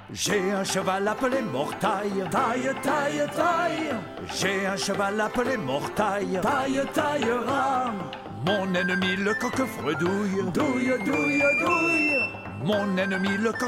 J'ai un cheval appelé Mortaille, taille, taille, taille. J'ai un cheval appelé Mortaille, taille, taillera. Mon ennemi le coq fredouille, douille, douille, douille. Mon ennemi le coq